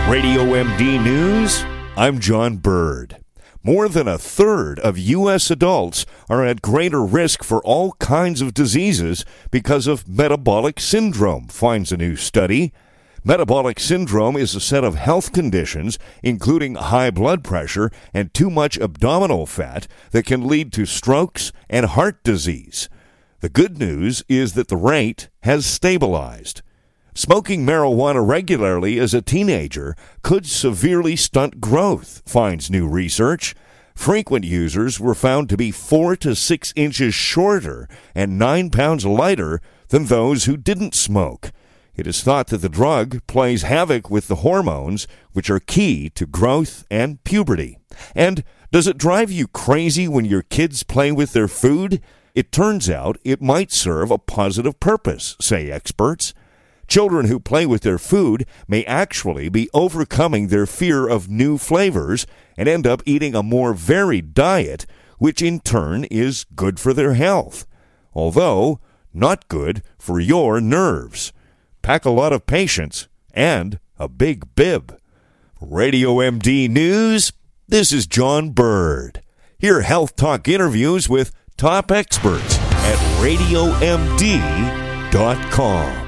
Radio MD News, I'm John Bird. More than a third of U.S. adults are at greater risk for all kinds of diseases because of metabolic syndrome, finds a new study. Metabolic syndrome is a set of health conditions, including high blood pressure and too much abdominal fat, that can lead to strokes and heart disease. The good news is that the rate has stabilized. Smoking marijuana regularly as a teenager could severely stunt growth, finds new research. Frequent users were found to be 4 to 6 inches shorter and 9 pounds lighter than those who didn't smoke. It is thought that the drug plays havoc with the hormones, which are key to growth and puberty. And does it drive you crazy when your kids play with their food? It turns out it might serve a positive purpose, say experts. Children who play with their food may actually be overcoming their fear of new flavors and end up eating a more varied diet, which in turn is good for their health, although not good for your nerves. Pack a lot of patience and a big bib. Radio MD News, this is John Bird. Hear Health Talk interviews with top experts at RadioMD.com.